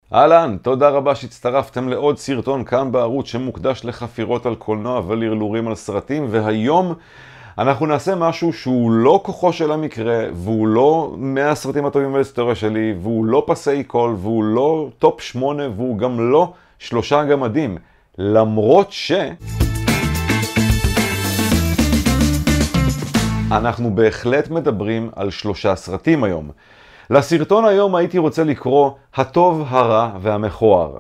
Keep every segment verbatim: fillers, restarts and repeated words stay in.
אהלן, תודה רבה שהצטרפתם לעוד סרטון כאן בערוץ שמוקדש לחפירות על קולנוע ולהרלורים על סרטים, והיום אנחנו נעשה משהו שהוא לא כוחו של המקרה, והוא לא מאה הסרטים הטובים בהיסטוריה שלי, והוא לא פסי קול, והוא לא טופ שמונה, והוא גם לא שלושה גמדים. למרות ש... אנחנו בהחלט מדברים על שלושה סרטים היום. לסרטון היום הייתי רוצה לקרוא הטוב, הרע והמכוער.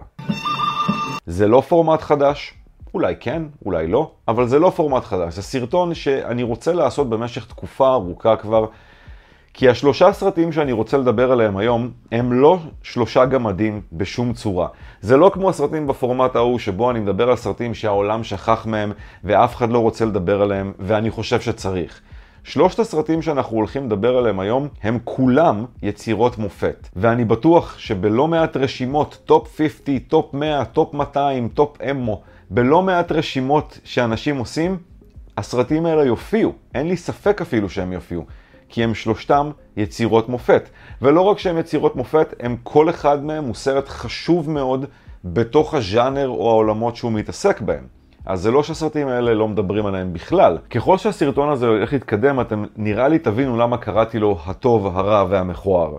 זה לא פורמט חדש, אולי כן, אולי לא, אבל זה לא פורמט חדש. זה סרטון שאני רוצה לעשות במשך תקופה ארוכה כבר, כי השלושה סרטים שאני רוצה לדבר עליהם היום הם לא שלושה גמדים בשום צורה. זה לא כמו הסרטים בפורמט ההוא שבו אני מדבר על סרטים שהעולם שכח מהם ואף אחד לא רוצה לדבר עליהם, ואני חושב שצריך. שלושת הסרטים שאנחנו הולכים לדבר עליהם היום הם כולם יצירות מופת. ואני בטוח שבלא מעט רשימות, טופ חמישים, טופ מאה, טופ מאתיים, טופ אמו, בלא מעט רשימות שאנשים עושים, הסרטים האלה יופיעו. אין לי ספק אפילו שהם יופיעו. כי הם שלושתם יצירות מופת. ולא רק שהם יצירות מופת, הם כל אחד מהם הוא סרט חשוב מאוד בתוך הז'אנר או העולמות שהוא מתעסק בהם. אז זה לא שהסרטים האלה לא מדברים עליהם בכלל. ככל שהסרטון הזה הולך להתקדם, אתם נראה לי תבינו למה קראתי לו הטוב, הרע והמכוער.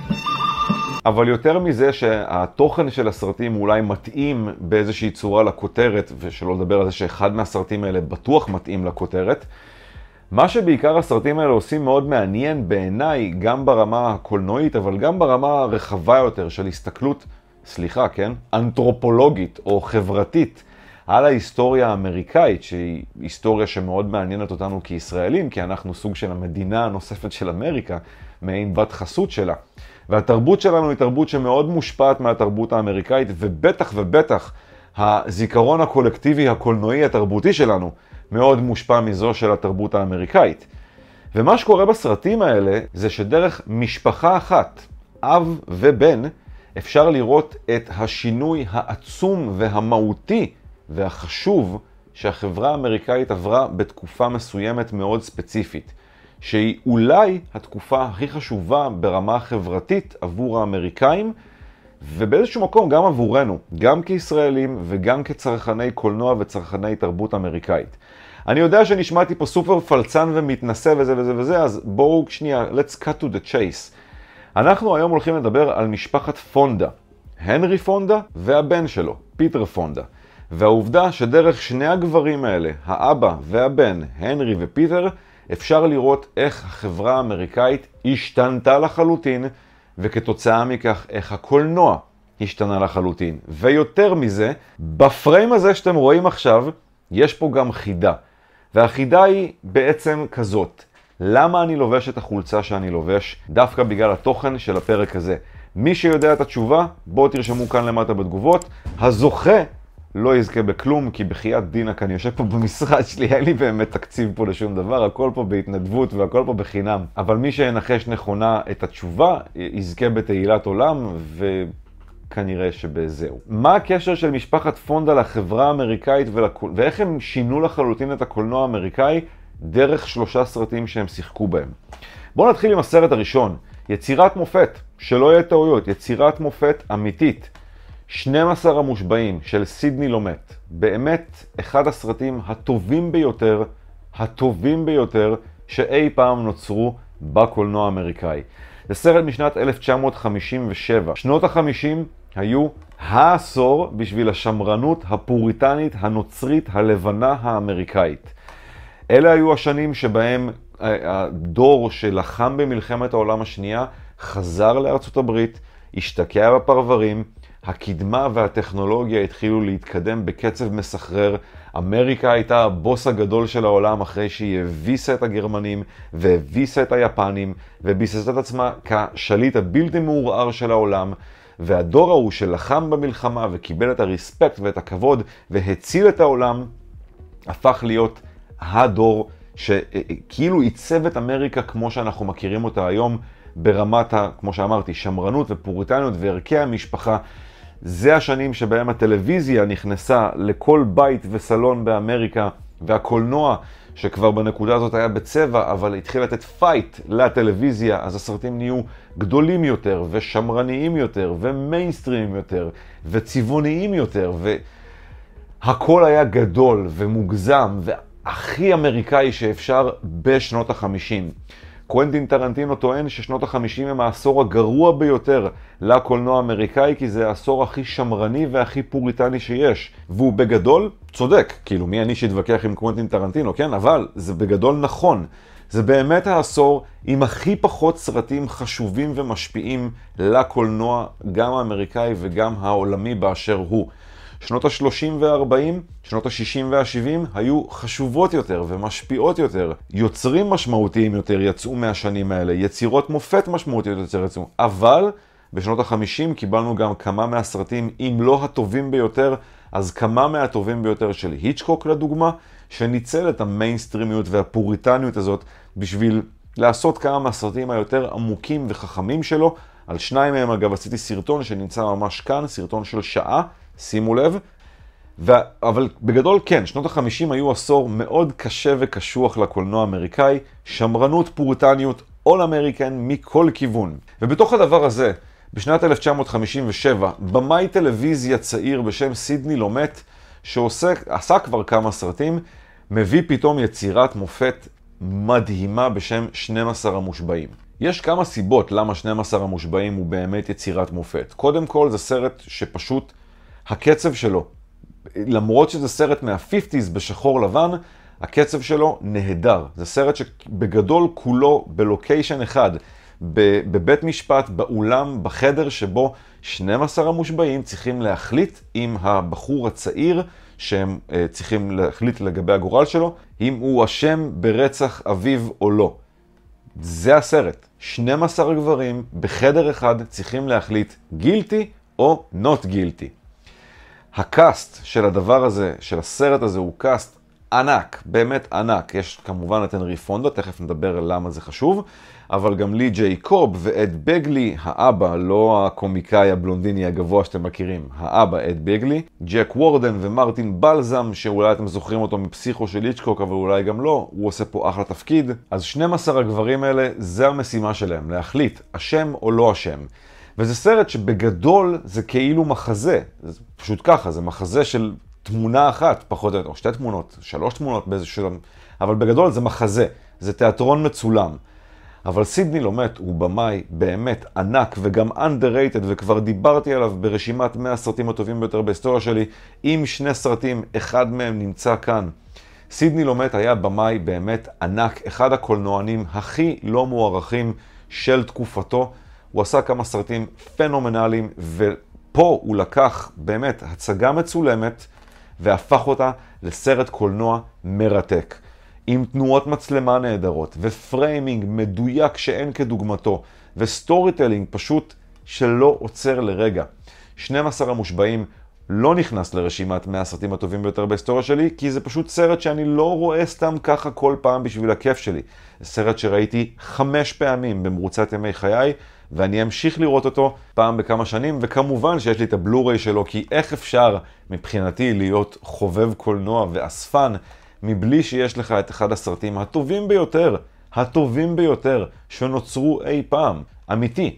אבל יותר מזה שהתוכן של הסרטים אולי מתאים באיזושהי צורה לכותרת, ושלא לדבר על זה שאחד מהסרטים האלה בטוח מתאים לכותרת, מה שבעיקר הסרטים האלה עושים מאוד מעניין בעיניי, גם ברמה הקולנועית, אבל גם ברמה הרחבה יותר של הסתכלות, סליחה, כן? אנתרופולוגית או חברתית, על ההיסטוריה האמריקאית, שהיא היסטוריה שמאוד מעניינת אותנו כישראלים, כי אנחנו סוג של המדינה הנוספת של אמריקה, מעין בת חסות שלה. והתרבות שלנו היא תרבות שמאוד מושפעת מהתרבות האמריקאית, ובטח ובטח הזיכרון הקולקטיבי הקולנועי התרבותי שלנו מאוד מושפע מזו של התרבות האמריקאית. ומה שקורה בסרטים האלה זה שדרך משפחה אחת, אב ובן, אפשר לראות את השינוי העצום והמהותי והחשוב שהחברה האמריקאית עברה בתקופה מסוימת מאוד ספציפית, שהיא אולי התקופה הכי חשובה ברמה החברתית עבור האמריקאים, ובאיזשהו מקום גם עבורנו, גם כישראלים וגם כצרכני קולנוע וצרכני תרבות אמריקאית. אני יודע שנשמעתי פה סופר פלצן ומתנסה וזה וזה וזה, אז בואו שנייה, let's cut to the chase. אנחנו היום הולכים לדבר על משפחת פונדה, הנרי פונדה והבן שלו, פיטר פונדה. והעובדה שדרך שני הגברים האלה, האבא והבן, הנרי ופיטר, אפשר לראות איך החברה האמריקאית השתנתה לחלוטין, וכתוצאה מכך איך הקולנוע השתנה לחלוטין. ויותר מזה, בפריים הזה שאתם רואים עכשיו, יש פה גם חידה. והחידה היא בעצם כזאת. למה אני לובש את החולצה שאני לובש? דווקא בגלל התוכן של הפרק הזה. מי שיודע את התשובה, בואו תרשמו כאן למטה בתגובות. הזוכה לא יזכה בכלום, כי בחייאת דינק אני יושב פה במשרד שלי, אין לי באמת תקציב פה לשום דבר, הכל פה בהתנדבות והכל פה בחינם. אבל מי שינחש נכונה את התשובה, יזכה בתהילת עולם, וכנראה שבזהו. מה הקשר של משפחת פונדה לחברה האמריקאית, ולקול... ואיך הם שינו לחלוטין את הקולנוע האמריקאי, דרך שלושה סרטים שהם שיחקו בהם? בואו נתחיל עם הסרט הראשון, יצירת מופת, שלא יהיה טעויות, יצירת מופת אמיתית. שנים עשר המושבעים של סידני לומט, באמת אחד הסרטים הטובים ביותר, הטובים ביותר שאי פעם נוצרו בקולנוע האמריקאי. זה סרט משנת אלף תשע מאות חמישים ושבע. שנות החמישים היו העשור בשביל השמרנות הפוריטנית הנוצרית הלבנה האמריקאית. אלה היו השנים שבהם הדור שלחם במלחמת העולם השנייה חזר לארצות הברית, השתקע בפרברים, הקדמה והטכנולוגיה התחילו להתקדם בקצב מסחרר. אמריקה הייתה הבוס הגדול של העולם אחרי שהיא הביסה את הגרמנים והביסה את היפנים וביססה את עצמה כשליט הבלתי מעורער של העולם. והדור ההוא שלחם במלחמה וקיבל את הרספקט ואת הכבוד והציל את העולם, הפך להיות הדור שכאילו עיצב את אמריקה כמו שאנחנו מכירים אותה היום, ברמת, כמו שאמרתי, שמרנות ופוריטניות וערכי המשפחה. זה השנים שבהם הטלוויזיה נכנסה לכל בית וסלון באמריקה, והקולנוע שכבר בנקודה הזאת היה בצבע, אבל התחיל לתת פייט לטלוויזיה, אז הסרטים נהיו גדולים יותר, ושמרניים יותר, ומיינסטרימים יותר, וצבעוניים יותר, והכל היה גדול ומוגזם, והכי אמריקאי שאפשר בשנות החמישים. קוונטין טרנטינו טוען ששנות החמישים הם העשור הגרוע ביותר לקולנוע האמריקאי, כי זה העשור הכי שמרני והכי פוריטני שיש. והוא בגדול צודק, כאילו מי אני שהתווכח עם קוונטין טרנטינו, כן? אבל זה בגדול נכון. זה באמת העשור עם הכי פחות סרטים חשובים ומשפיעים לקולנוע, גם האמריקאי וגם העולמי באשר הוא. שנות ה-שלושים וה-ארבעים, שנות ה-שישים וה-שבעים היו חשובות יותר ומשפיעות יותר. יוצרים משמעותיים יותר יצאו מהשנים האלה, יצירות מופת משמעותיות יותר יצאו. אבל בשנות ה-חמישים קיבלנו גם כמה מהסרטים, אם לא הטובים ביותר, אז כמה מהטובים ביותר של היצ'קוק לדוגמה, שניצל את המיינסטרימיות והפוריטניות הזאת בשביל לעשות כמה מהסרטים היותר עמוקים וחכמים שלו. על שניים מהם אגב עשיתי סרטון שנמצא ממש כאן, סרטון של שעה, שימו לב. ו... אבל בגדול כן, שנות ה-חמישים היו עשור מאוד קשה וקשוח לקולנוע האמריקאי, שמרנות, פוריטניות, all American מכל כיוון. ובתוך הדבר הזה, בשנת אלף תשע מאות חמישים ושבע, במאי טלוויזיה צעיר בשם סידני לומט, שעשה כבר כמה סרטים, מביא פתאום יצירת מופת מדהימה בשם שנים עשר המושבעים. יש כמה סיבות למה שנים עשר המושבעים הוא באמת יצירת מופת. קודם כל זה סרט שפשוט הקצב שלו, למרות שזה סרט מה-חמישים בשחור לבן, הקצב שלו נהדר. זה סרט שבגדול כולו בלוקיישן אחד, בבית משפט, באולם, בחדר שבו שנים עשר המושבעים צריכים להחליט עם הבחור הצעיר, שהם uh, צריכים להחליט לגבי הגורל שלו, אם הוא אשם ברצח אביו או לא. זה הסרט. שנים עשר גברים בחדר אחד צריכים להחליט גילטי או not guilty. הקאסט של הדבר הזה, של הסרט הזה, הוא קאסט ענק, באמת ענק. יש כמובן את הנרי פונדה, תכף נדבר על למה זה חשוב, אבל גם לי ג'יי קוב ואד בגלי, האבא, לא הקומיקאי הבלונדיני הגבוה שאתם מכירים, האבא אד בגלי, ג'ק וורדן ומרטין בלזם, שאולי אתם זוכרים אותו מפסיכו של היצ'קוק, אבל אולי גם לא, הוא עושה פה אחלה תפקיד. אז שנים עשר הגברים האלה, זה המשימה שלהם, להחליט, אשם או לא אשם. וזה סרט שבגדול זה כאילו מחזה, זה פשוט ככה, זה מחזה של תמונה אחת, פחות או יותר, או שתי תמונות, שלוש תמונות באיזשהו שלב, אבל בגדול זה מחזה, זה תיאטרון מצולם. אבל סידני לומט הוא במאי באמת ענק וגם underrated, וכבר דיברתי עליו ברשימת מאה הסרטים הטובים ביותר בהיסטוריה שלי, עם שני סרטים, אחד מהם נמצא כאן. סידני לומט היה במאי באמת ענק, אחד הקולנוענים הכי לא מוערכים של תקופתו. הוא עשה כמה סרטים פנומנליים, ופה הוא לקח באמת הצגה מצולמת והפך אותה לסרט קולנוע מרתק. עם תנועות מצלמה נהדרות, ופריימינג מדויק שאין כדוגמתו, וסטורי טלינג פשוט שלא עוצר לרגע. שנים עשר המושבעים לא נכנס לרשימת מאה הסרטים הטובים ביותר בהיסטוריה שלי, כי זה פשוט סרט שאני לא רואה סתם ככה כל פעם בשביל הכיף שלי. זה סרט שראיתי חמש פעמים במרוצת ימי חיי, ואני אמשיך לראות אותו פעם בכמה שנים, וכמובן שיש לי את הבלוריי שלו, כי איך אפשר מבחינתי להיות חובב קולנוע ואספן, מבלי שיש לך את אחד הסרטים הטובים ביותר, הטובים ביותר שנוצרו אי פעם, אמיתי.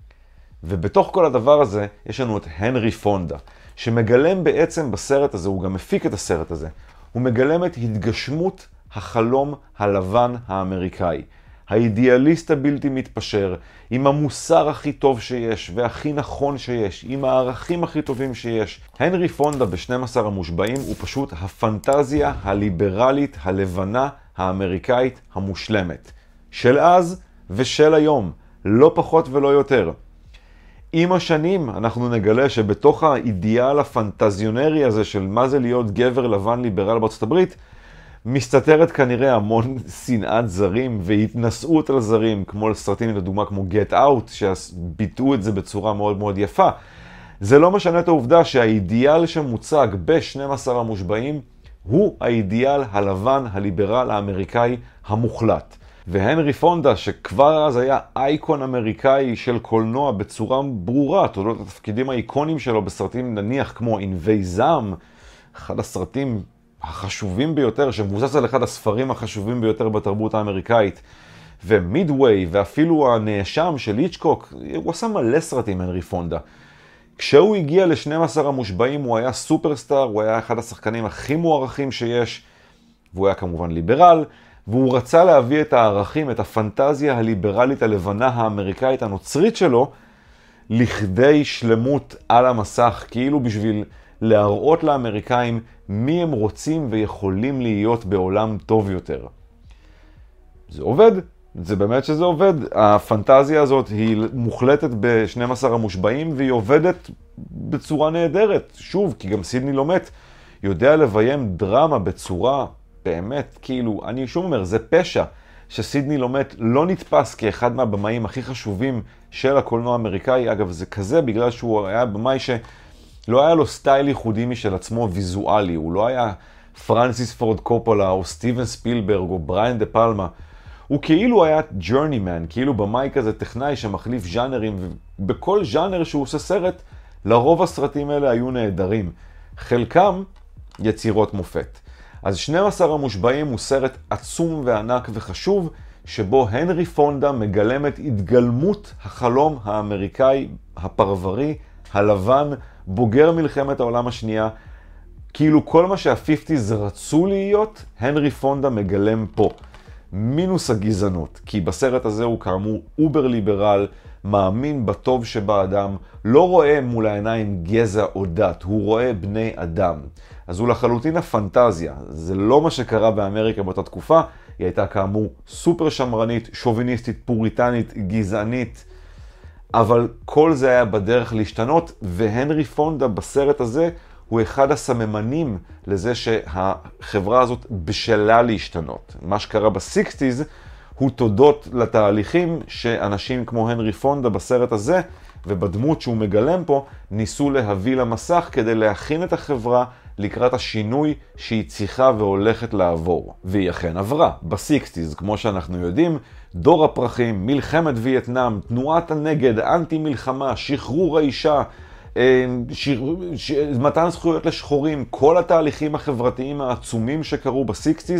ובתוך כל הדבר הזה יש לנו את הנרי פונדה, שמגלם בעצם בסרט הזה, הוא גם מפיק את הסרט הזה, הוא מגלם את התגשמות החלום הלבן האמריקאי. האידיאליסט הבלתי מתפשר, עם המוסר הכי טוב שיש והכי נכון שיש, עם הערכים הכי טובים שיש. הנרי פונדה ב-שנים עשר המושבעים הוא פשוט הפנטזיה הליברלית הלבנה האמריקאית המושלמת. של אז ושל היום, לא פחות ולא יותר. עם השנים אנחנו נגלה שבתוך האידיאל הפנטזיונרי הזה של מה זה להיות גבר לבן ליברל בארצות הברית, מסתתרת כנראה המון שנאת זרים והתנסות על זרים, כמו לסרטים לדוגמה כמו Get Out, שביטאו את זה בצורה מאוד מאוד יפה. זה לא משנה את העובדה שהאידיאל שמוצג ב-שנים עשר המושבעים הוא האידיאל הלבן הליברל האמריקאי המוחלט. והנרי פונדה, שכבר אז היה אייקון אמריקאי של קולנוע בצורה ברורה, תודות לתפקידים האיקונים שלו בסרטים נניח כמו ענבי זעם, אחד הסרטים החשובים ביותר, שמבוסס על אחד הספרים החשובים ביותר בתרבות האמריקאית, ומידווי, ואפילו הנאשם של היצ'קוק, הוא עשה מלא סרטים, הנרי פונדה. כשהוא הגיע ל-שנים עשר המושבעים, הוא היה סופרסטאר, הוא היה אחד השחקנים הכי מוערכים שיש, והוא היה כמובן ליברל, והוא רצה להביא את הערכים, את הפנטזיה הליברלית הלבנה האמריקאית הנוצרית שלו, לכדי שלמות על המסך, כאילו בשביל להראות לאמריקאים מי הם רוצים ויכולים להיות בעולם טוב יותר. זה עובד, זה באמת שזה עובד. הפנטזיה הזאת היא מוחלטת ב-שנים עשר המושבעים, והיא עובדת בצורה נהדרת. שוב, כי גם סידני לומט יודע לביים דרמה בצורה באמת, כאילו, אני שוב אומר, זה פשע שסידני לומט לא נתפס כאחד מהבמאים הכי חשובים של הקולנוע האמריקאי. אגב, זה כזה בגלל שהוא היה במאי שלא היה לו סטייל ייחודי משל עצמו ויזואלי. הוא לא היה פרנסיס פורד קופולה או סטיבן ספילברג או בריאן דה פלמה. הוא כאילו היה ג'ורנימן, כאילו במאי כזה טכנאי שמחליף ז'אנרים, ובכל ז'אנר שהוא עושה סרט, לרוב הסרטים האלה היו נהדרים. חלקם יצירות מופת. אז שנים עשר המושבעים הוא סרט עצום וענק וחשוב, שבו הנרי פונדה מגלם את התגלמות החלום האמריקאי, הפרברי, הלבן, בוגר מלחמת העולם השנייה. כאילו כל מה שה-חמישים רצו להיות, הנרי פונדה מגלם פה. מינוס הגזענות, כי בסרט הזה הוא כאמור אובר ליברל, מאמין בטוב שבאדם, לא רואה מול העיניים גזע או דת, הוא רואה בני אדם. אז הוא לחלוטין הפנטזיה, זה לא מה שקרה באמריקה באותה תקופה, היא הייתה כאמור סופר שמרנית, שוביניסטית, פוריטנית, גזענית, אבל כל זה היה בדרך להשתנות, והנרי פונדה בסרט הזה הוא אחד הסממנים לזה שהחברה הזאת בשלה להשתנות. מה שקרה ב-שישים הוא תודות לתהליכים שאנשים כמו הנרי פונדה בסרט הזה ובדמות שהוא מגלם פה ניסו להביא למסך כדי להכין את החברה לקראת השינוי שהיא צריכה והולכת לעבור. והיא אכן עברה. ב-שישים, כמו שאנחנו יודעים, דור הפרחים, מלחמת וייטנאם, תנועת הנגד, אנטי מלחמה, שחרור האישה, שיר, ש... מתן זכויות לשחורים, כל התהליכים החברתיים העצומים שקרו ב-שישים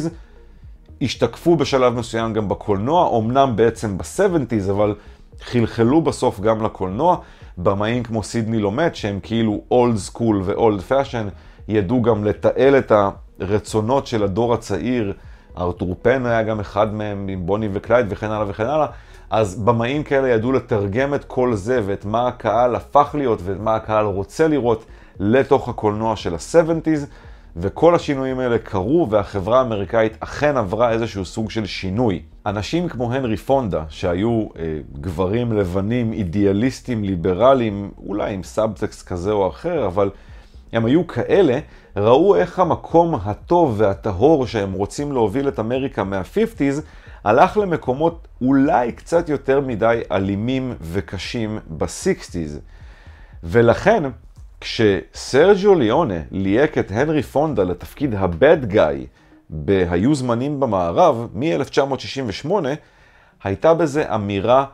השתקפו בשלב מסוים גם בקולנוע, אמנם בעצם ב-שבעים, אבל חלחלו בסוף גם לקולנוע. במאים כמו סידני לומט, שהם כאילו אולד סקול ואולד פאשן, ידעו גם לתעל את הרצונות של הדור הצעיר. ארתור פן היה גם אחד מהם עם בוני וקלייד וכן הלאה וכן הלאה. אז במאים כאלה ידעו לתרגם את כל זה ואת מה הקהל הפך להיות ואת מה הקהל רוצה לראות לתוך הקולנוע של ה-שבעים, וכל השינויים האלה קרו והחברה האמריקאית אכן עברה איזשהו סוג של שינוי. אנשים כמו הנרי פונדה, שהיו אה, גברים לבנים, אידיאליסטים, ליברליים, אולי עם סאבטקסט כזה או אחר, אבל הם היו כאלה, ראו איך המקום הטוב והטהור שהם רוצים להוביל את אמריקה מה-חמישים הלך למקומות אולי קצת יותר מדי אלימים וקשים ב-שישים. ולכן, כשסרג'יו ליאונה ליהק את הנרי פונדה לתפקיד הבד גאי ב"היו זמנים במערב" מ-אלף תשע מאות שישים ושמונה, הייתה בזה אמירה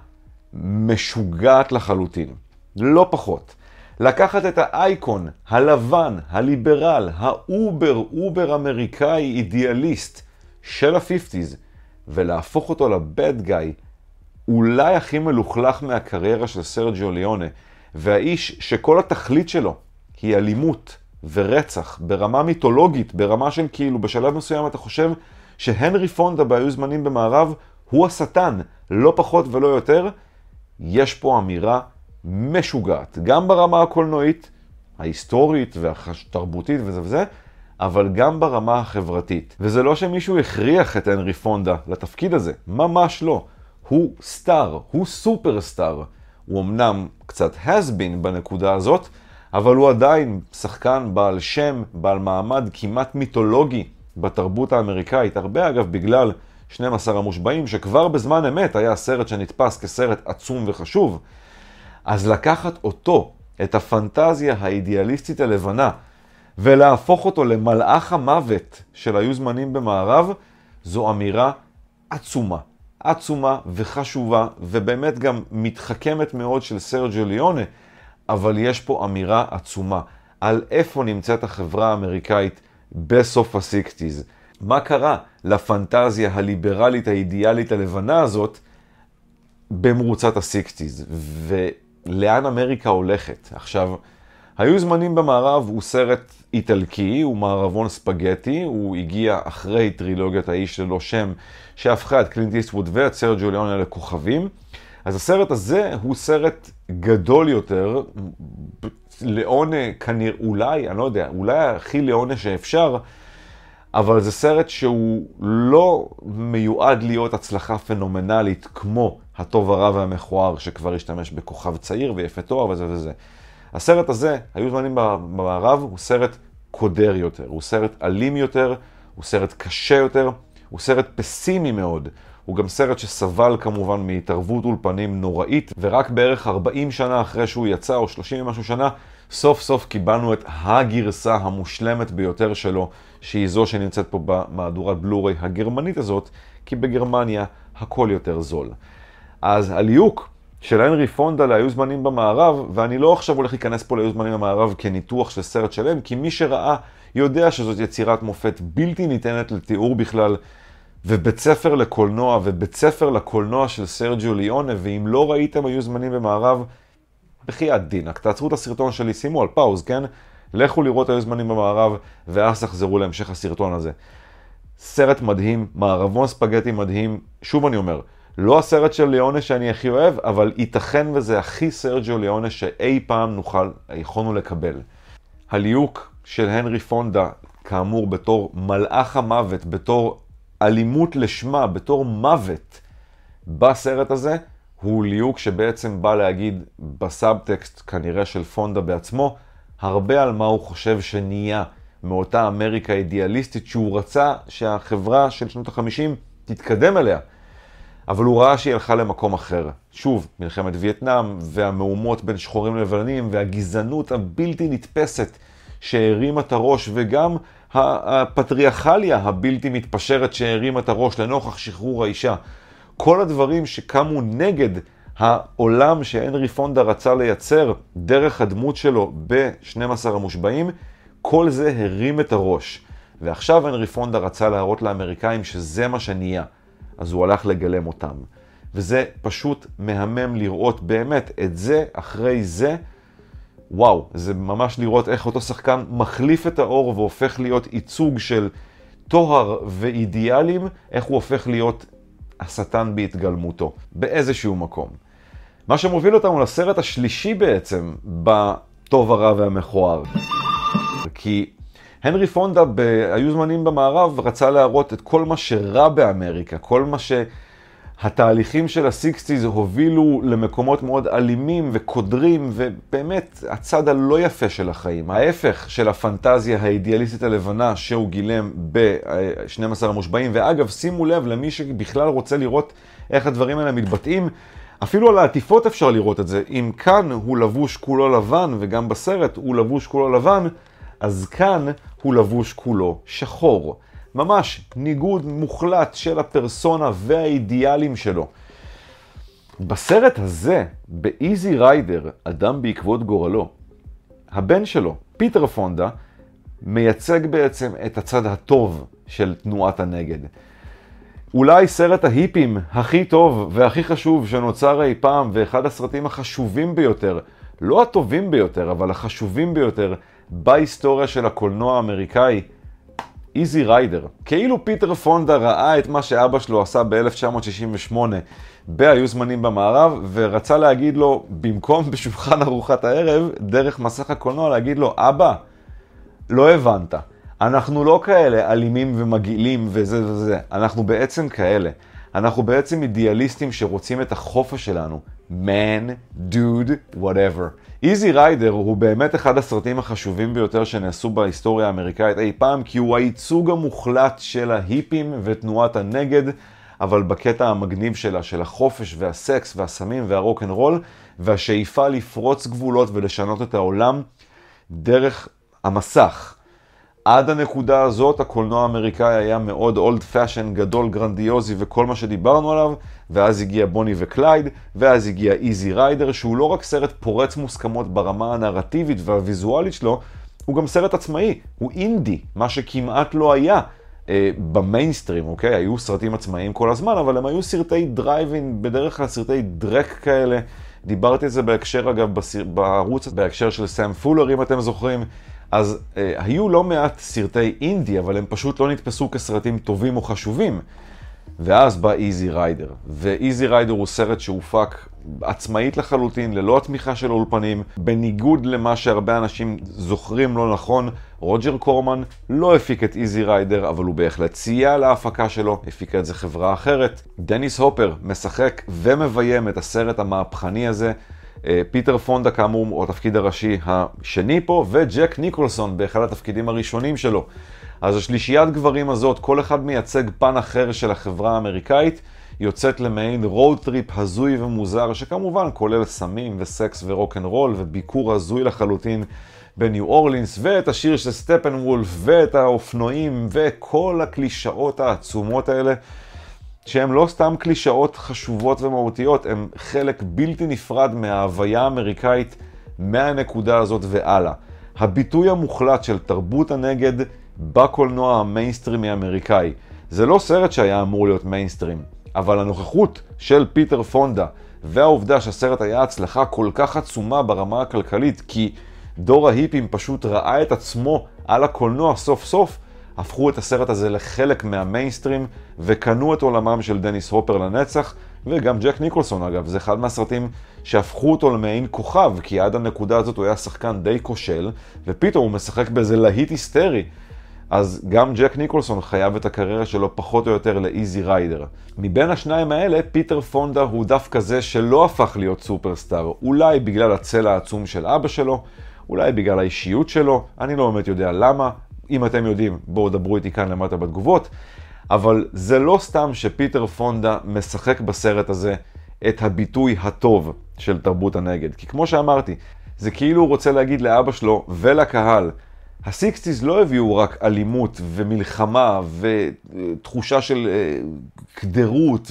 משוגעת לחלוטין. לא פחות. לקחת את האייקון, הלבן, הליברל, האובר, אובר אמריקאי, אידיאליסט של ה-חמישים, ולהפוך אותו לבד גאי, אולי הכי מלוכלך מהקריירה של סרג'יו ליאונה, והאיש שכל התכלית שלו היא אלימות ורצח ברמה מיתולוגית, ברמה של כאילו בשלב מסוים אתה חושב שהנרי פונדה בהיו זמנים במערב הוא השטן, לא פחות ולא יותר. יש פה אמירה משוגעת, גם ברמה הקולנועית, ההיסטורית והתרבותית וזה וזה, אבל גם ברמה החברתית. וזה לא שמישהו הכריח את הנרי פונדה לתפקיד הזה, ממש לא. הוא סטאר, הוא סופר סטאר. הוא אמנם קצת has been בנקודה הזאת, אבל הוא עדיין שחקן בעל שם, בעל מעמד כמעט מיתולוגי בתרבות האמריקאית. הרבה אגב בגלל שנים עשר המושבעים, שכבר בזמן אמת היה סרט שנתפס כסרט עצום וחשוב. אז לקחת אותו, את הפנטזיה האידיאליסטית הלבנה, ולהפוך אותו למלאך המוות של היו זמנים במערב, זו אמירה עצומה. עצומה וחשובה, ובאמת גם מתחכמת מאוד של סרג'יו ליאונה, אבל יש פה אמירה עצומה על איפה נמצאת החברה האמריקאית בסוף ה-שישים. מה קרה לפנטזיה הליברלית האידיאלית הלבנה הזאת במרוצת ה-שישים? ולאן אמריקה הולכת? עכשיו, היו זמנים במערב הוא סרט איטלקי, הוא מערבון ספגטי, הוא הגיע אחרי טרילוגיית האיש ללא שם, שהפכה את קלינט איסטווד ואת סרג'יו ליאונה לכוכבים. אז הסרט הזה הוא סרט גדול יותר, ליאונה כנראה, אולי, אני לא יודע, אולי הכי ליאונה שאפשר, אבל זה סרט שהוא לא מיועד להיות הצלחה פנומנלית כמו הטוב הרע והמכוער שכבר השתמש בכוכב צעיר ויפה תואר וזה וזה. הסרט הזה, היו זמנים במערב, הוא סרט קודר יותר, הוא סרט אלים יותר, הוא סרט קשה יותר, הוא סרט פסימי מאוד. הוא גם סרט שסבל כמובן מהתערבות אולפנים נוראית, ורק בערך ארבעים שנה אחרי שהוא יצא, או שלושים ומשהו שנה, סוף סוף קיבלנו את הגרסה המושלמת ביותר שלו, שהיא זו שנמצאת פה במהדורת בלוריי הגרמנית הזאת, כי בגרמניה הכל יותר זול. אז הליהוק של הנרי פונדה להיו זמנים במערב, ואני לא עכשיו הולך להיכנס פה להיו זמנים במערב כניתוח של סרט שלם, כי מי שראה יודע שזאת יצירת מופת בלתי ניתנת לתיאור בכלל, ובית ספר לקולנוע, ובית ספר לקולנוע של סרג'יו ליאונה, ואם לא ראיתם היו זמנים במערב, בחייאת דינק, תעצרו את הסרטון שלי, שימו על פאוז, כן? לכו לראות היו זמנים במערב, ואז תחזרו להמשך הסרטון הזה. סרט מדהים, מערבון ספגטי מדהים, שוב אני אומר, לא הסרט של ליאונה שאני הכי אוהב, אבל ייתכן וזה הכי סרג'יו ליאונה שאי פעם נוכל, יכולנו לקבל. הליהוק של הנרי פונדה, כאמור בתור מלאך המוות, בתור אלימות לשמה, בתור מוות בסרט הזה, הוא ליהוק שבעצם בא להגיד בסאבטקסט כנראה של פונדה בעצמו, הרבה על מה הוא חושב שנהיה מאותה אמריקה אידיאליסטית שהוא רצה שהחברה של שנות ה-חמישים תתקדם אליה. אבל הוא ראה שהיא הלכה למקום אחר. שוב, מלחמת וייטנאם והמהומות בין שחורים לבנים והגזענות הבלתי נתפסת שהרימה את הראש, וגם הפטריארכליה הבלתי מתפשרת שהרימה את הראש לנוכח שחרור האישה. כל הדברים שקמו נגד העולם שהנרי פונדה רצה לייצר דרך הדמות שלו ב-שנים עשר המושבעים, כל זה הרים את הראש. ועכשיו הנרי פונדה רצה להראות לאמריקאים שזה מה שנהיה. אז הוא הלך לגלם אותם. וזה פשוט מהמם לראות באמת את זה אחרי זה. וואו, זה ממש לראות איך אותו שחקן מחליף את האור והופך להיות ייצוג של טוהר ואידיאלים, איך הוא הופך להיות השטן בהתגלמותו, באיזשהו מקום. מה שמוביל אותנו לסרט השלישי בעצם, בטוב הרע והמכוער. כי הנרי פונדה היו זמנים במערב רצה להראות את כל מה שרע באמריקה, כל מה שהתהליכים של ה-שישים הובילו למקומות מאוד אלימים וקודרים, ובאמת הצד הלא יפה של החיים, ההפך של הפנטזיה האידיאליסטית הלבנה שהוא גילם ב-שנים עשר המושבעים. ואגב, שימו לב למי שבכלל רוצה לראות איך הדברים האלה מתבטאים, אפילו על העטיפות אפשר לראות את זה. אם כאן הוא לבוש כולו לבן, וגם בסרט הוא לבוש כולו לבן, אז כאן הוא לבוש כולו שחור. ממש ניגוד מוחלט של הפרסונה והאידיאלים שלו. בסרט הזה, באיזי ריידר, אדם בעקבות גורלו, הבן שלו, פיטר פונדה, מייצג בעצם את הצד הטוב של תנועת הנגד. אולי סרט ההיפים הכי טוב והכי חשוב שנוצר אי פעם, ואחד הסרטים החשובים ביותר, לא הטובים ביותר, אבל החשובים ביותר, בהיסטוריה של הקולנוע האמריקאי, איזי ריידר. כאילו פיטר פונדה ראה את מה שאבא שלו עשה ב-אלף תשע מאות שישים ושמונה בהיו זמנים במערב, ורצה להגיד לו, במקום בשולחן ארוחת הערב, דרך מסך הקולנוע, להגיד לו, אבא, לא הבנת. אנחנו לא כאלה אלימים ומגעילים וזה וזה. אנחנו בעצם כאלה. אנחנו בעצם אידיאליסטים שרוצים את החופש שלנו. Man, dude, whatever. איזי ריידר הוא באמת אחד הסרטים החשובים ביותר שנעשו בהיסטוריה האמריקאית אי פעם, כי הוא הייצוג המוחלט של ההיפים ותנועת הנגד, אבל בקטע המגניב שלה, של החופש והסקס והסמים והרוק'נ'רול, והשאיפה לפרוץ גבולות ולשנות את העולם דרך המסך. עד הנקודה הזאת הקולנוע האמריקאי היה מאוד אולד פאשן, גדול, גרנדיוזי וכל מה שדיברנו עליו, ואז הגיע בוני וקלייד, ואז הגיע איזי ריידר, שהוא לא רק סרט פורץ מוסכמות ברמה הנרטיבית והוויזואלית שלו, הוא גם סרט עצמאי, הוא אינדי, מה שכמעט לא היה אה, במיינסטרים, אוקיי? היו סרטים עצמאיים כל הזמן, אבל הם היו סרטי דרייבין, בדרך כלל סרטי דרק כאלה. דיברתי את זה בהקשר, אגב, בסר... בערוץ, בהקשר של סאם פולר, אם אתם זוכרים. אז אה, היו לא מעט סרטי אינדי, אבל הם פשוט לא נתפסו כסרטים טובים או חשובים. ואז בא איזי ריידר, ואיזי ריידר הוא סרט שהופק עצמאית לחלוטין, ללא התמיכה של האולפנים, בניגוד למה שהרבה אנשים זוכרים לא נכון. רוג'ר קורמן לא הפיק את איזי ריידר, אבל הוא בהחלט סייע להפקה שלו, הפיקה את זה חברה אחרת. דניס הופר משחק ומביים את הסרט המהפכני הזה. פיטר פונדה כאמור הוא התפקיד הראשי השני פה, וג'ק ניקולסון באחד התפקידים הראשונים שלו. אז השלישיית גברים הזאת, כל אחד מייצג פן אחר של החברה האמריקאית, יוצאת למעין רוד טריפ הזוי ומוזר, שכמובן כולל סמים וסקס ורוק'נ'רול וביקור הזוי לחלוטין בניו אורלינס, ואת השיר של סטפן וולף, ואת האופנועים, וכל הקלישאות העצומות האלה, שהן לא סתם קלישאות חשובות ומהותיות, הן חלק בלתי נפרד מההוויה האמריקאית מהנקודה הזאת והלאה. הביטוי המוחלט של תרבות הנגד בקולנוע המיינסטרימי האמריקאי. זה לא סרט שהיה אמור להיות מיינסטרים, אבל הנוכחות של פיטר פונדה והעובדה שהסרט היה הצלחה כל כך עצומה ברמה הכלכלית, כי דור ההיפים פשוט ראה את עצמו על הקולנוע סוף סוף, הפכו את הסרט הזה לחלק מהמיינסטרים וקנו את עולמם של דניס הופר לנצח, וגם ג'ק ניקולסון אגב, זה אחד מהסרטים שהפכו אותו למעין כוכב, כי עד הנקודה הזאת הוא היה שחקן די כושל, ופתאום הוא משחק באיזה להיט היסטרי. אז גם ג'ק ניקולסון חייב את הקריירה שלו פחות או יותר לאיזי ריידר. מבין השניים האלה, פיטר פונדה הוא דווקא זה שלא הפך להיות סופרסטאר, אולי בגלל הצלע העצום של אבא שלו, אולי בגלל האישיות שלו, אני לא באמת יודע למה. אם אתם יודעים, בואו דברו איתי כאן למטה בתגובות. אבל זה לא סתם שפיטר פונדה משחק בסרט הזה את הביטוי הטוב של תרבות הנגד. כי כמו שאמרתי, זה כאילו הוא רוצה להגיד לאבא שלו ולקהל, הסיקסטיז לא הביאו רק אלימות ומלחמה ותחושה של קדרות,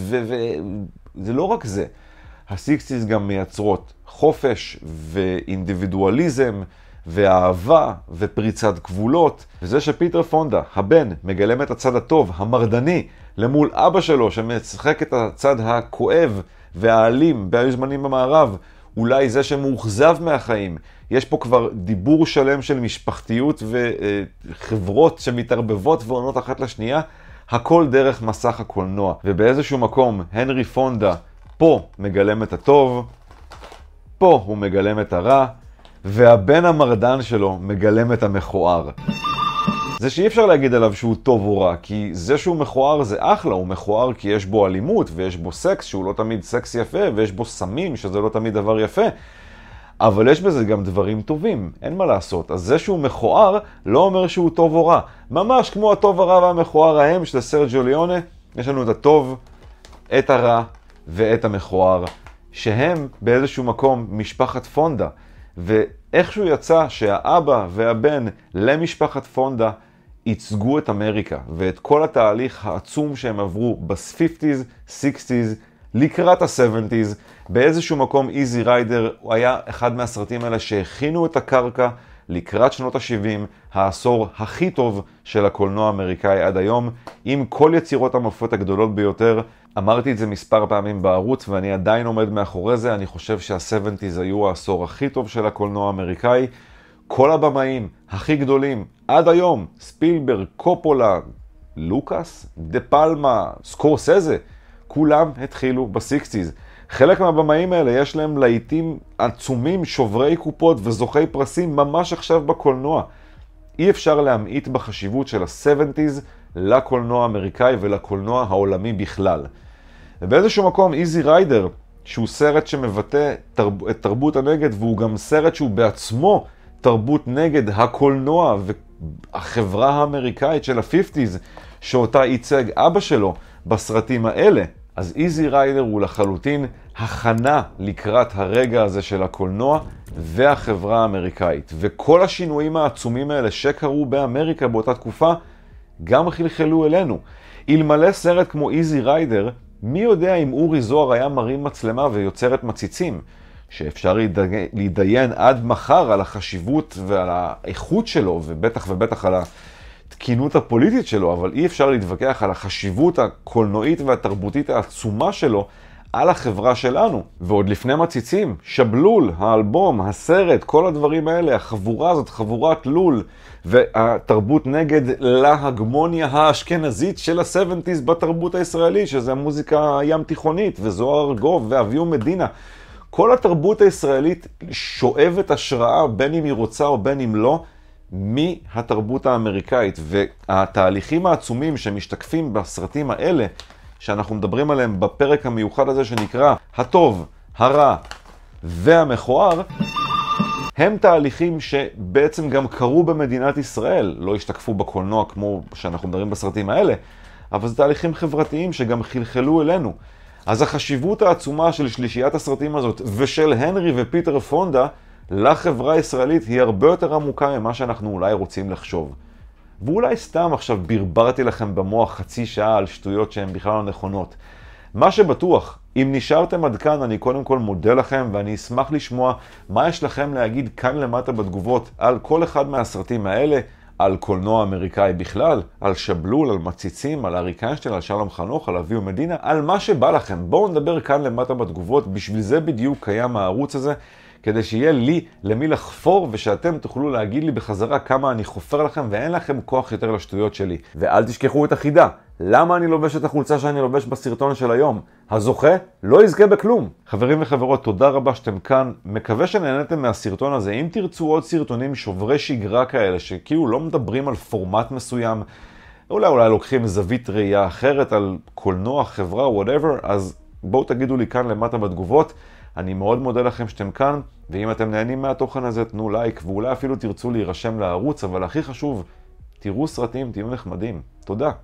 וזה לא רק זה. הסיקסטיז גם מייצרות חופש ואינדיבידואליזם ואהבה ופריצת גבולות. וזה שפיטר פונדה, הבן, מגלם את הצד הטוב, המרדני, למול אבא שלו שמשחק את הצד הכואב והאלים בהיו זמנים במערב, אולי זה שמאוכזב מהחיים. יש פה כבר דיבור שלם של משפחתיות וחברות שמתערבבות ועונות אחת לשנייה, הכל דרך מסך הקולנוע. ובאיזשהו מקום, הנרי פונדה פה מגלם את הטוב, פה הוא מגלם את הרע, והבן המרדן שלו מגלם את המכוער. זה שאי אפשר להגיד עליו שהוא טוב או רע, כי זה שהוא מכוער זה אחלה, הוא מכוער כי יש בו אלימות, ויש בו סקס שהוא לא תמיד סקס יפה, ויש בו סמים שזה לא תמיד דבר יפה. אבל יש בזה גם דברים טובים, אין מה לעשות. אז זה שהוא מכוער לא אומר שהוא טוב או רע. ממש כמו הטוב הרע והמכוער ההם של סרג'יו ליונה, יש לנו את הטוב, את הרע ואת המכוער, שהם באיזשהו מקום משפחת פונדה. ואיכשהו יצא שהאבא והבן למשפחת פונדה ייצגו את אמריקה, ואת כל התהליך העצום שהם עברו ב-חמישים, שישים, לקראת ה-שבעים. באיזשהו מקום איזי ריידר הוא היה אחד מהסרטים האלה שהכינו את הקרקע לקראת שנות ה-שבעים, העשור הכי טוב של הקולנוע האמריקאי עד היום, עם כל יצירות המופת הגדולות ביותר. אמרתי את זה מספר פעמים בערוץ ואני עדיין עומד מאחורי זה. אני חושב שה-שבעים היו העשור הכי טוב של הקולנוע האמריקאי. כל הבמאים הכי גדולים עד היום, ספילברג, קופולה, לוקאס, דה פלמה, סקורסזה, כולם התחילו ב-שישים. חלק מהבמאים האלה יש להם לעיתים עצומים, שוברי קופות וזוכי פרסים ממש עכשיו בקולנוע. אי אפשר להמעיט בחשיבות של ה-שבעים לקולנוע האמריקאי ולקולנוע העולמי בכלל. ובאיזשהו מקום איזי ריידר, שהוא סרט שמבטא תרב... את תרבות הנגד, והוא גם סרט שהוא בעצמו תרבות נגד הקולנוע והחברה האמריקאית של ה-חמישים, שאותה ייצג אבא שלו בסרטים האלה. אז איזי ריידר הוא לחלוטין הכנה לקראת הרגע הזה של הקולנוע והחברה האמריקאית. וכל השינויים העצומים האלה שקרו באמריקה באותה תקופה, גם חלחלו אלינו. אלמלא סרט כמו איזי ריידר, מי יודע אם אורי זוהר היה מרים מצלמה ויוצרת מציצים. שאפשר להידיין עד מחר על החשיבות ועל האיכות שלו, ובטח ובטח על התקינות הפוליטית שלו, אבל אי אפשר להתווכח על החשיבות הקולנועית והתרבותית העצומה שלו על החברה שלנו. ועוד לפני מציצים, שבלול, האלבום, הסרט, כל הדברים האלה, החבורה הזאת, חבורת לול, והתרבות נגד להגמוניה האשכנזית של ה-שבעים בתרבות הישראלית, שזה המוזיקה הים תיכונית, וזוהר ארגוב ואביהו מדינה. כל התרבות הישראלית שואבת השראה, בין אם היא רוצה או בין אם לא, מהתרבות האמריקאית. והתהליכים העצומים שמשתקפים בסרטים האלה, שאנחנו מדברים עליהם בפרק המיוחד הזה שנקרא הטוב, הרע והמכוער, הם תהליכים שבעצם גם קרו במדינת ישראל, לא השתקפו בקולנוע כמו שאנחנו מדברים בסרטים האלה, אבל זה תהליכים חברתיים שגם חלחלו אלינו. אז החשיבות העצומה של שלישיית הסרטים הזאת ושל הנרי ופיטר פונדה לחברה הישראלית היא הרבה יותר עמוקה ממה שאנחנו אולי רוצים לחשוב. ואולי סתם עכשיו ברברתי לכם במוח חצי שעה על שטויות שהן בכלל לא נכונות. מה שבטוח, אם נשארתם עד כאן, אני קודם כל מודה לכם, ואני אשמח לשמוע מה יש לכם להגיד כאן למטה בתגובות על כל אחד מהסרטים האלה, על קולנוע אמריקאי בכלל, על שבלול, על מציצים, על אריק איינשטיין, על שלום חנוך, על אביהו מדינה, על מה שבא לכם. בואו נדבר כאן למטה בתגובות, בשביל זה בדיוק קיים הערוץ הזה, כדי שיהיה לי למי לחפור, ושאתם תוכלו להגיד לי בחזרה כמה אני חופר לכם, ואין לכם כוח יותר לשטויות שלי. ואל תשכחו את החידה. למה אני לובש את החולצה שאני לובש בסרטון של היום? הזוכה לא יזכה בכלום. חברים וחברות, תודה רבה שאתם כאן. מקווה שנהנתם מהסרטון הזה. אם תרצו עוד סרטונים שוברי שגרה כאלה, שכאילו לא מדברים על פורמט מסוים, אולי אולי לוקחים זווית ראייה אחרת על קולנוע, חברה, whatever, אז בואו תגידו לי כאן למטה בתגובות. אני מאוד מודה לכם שאתם כאן, ואם אתם נהנים מהתוכן הזה, תנו לייק, ואולי אפילו תרצו להירשם לערוץ, אבל הכי חשוב, תראו סרטים, תהיו נחמדים. תודה.